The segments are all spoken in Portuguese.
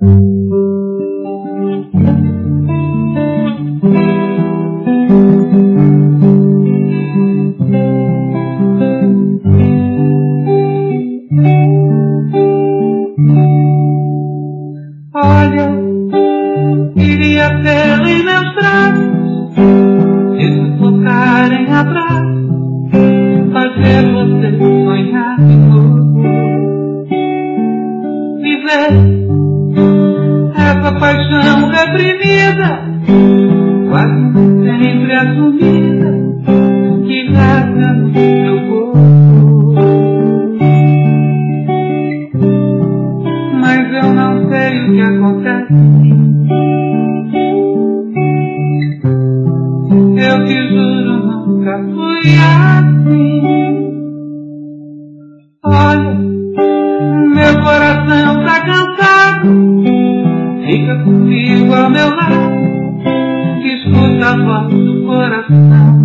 Olha, queria tê-la em meus braços, se sufocarem abraços, fazer você sonhar de novo, viver essa paixão reprimida, quase sempre assumida, que rasga no seu corpo. Mas eu não sei o que acontece. Eu te juro, nunca fui assim. Olha, meu coração tá cansado, fica comigo ao meu lado, escuta a voz do coração.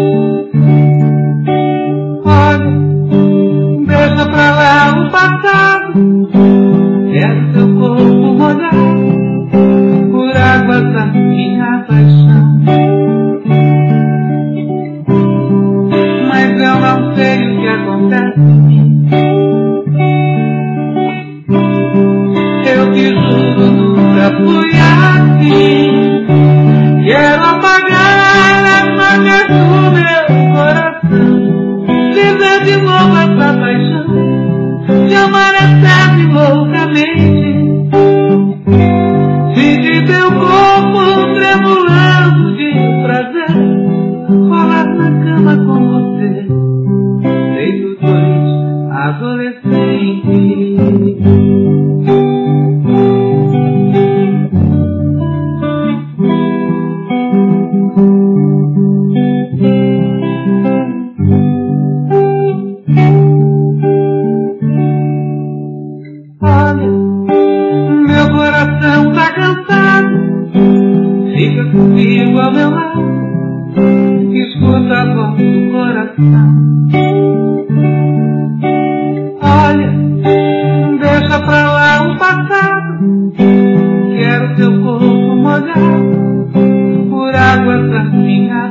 Olha, deixa pra lá o passado, quero teu corpo molhado por águas da minha paixão. Mas eu não sei o que acontece em mim. Eu te juro, nunca fui assim. Quero apagar essa luz do meu coração, viver de novo essa paixão, te amar sempre loucamente, sentir teu corpo tremulando de prazer, rolar na cama com você, feito dois adolescentes. Olha, meu coração tá cansado, fica comigo ao meu lado, escuta a voz do coração. Olha, deixa pra lá o passado, quero teu corpo molhado por águas da minha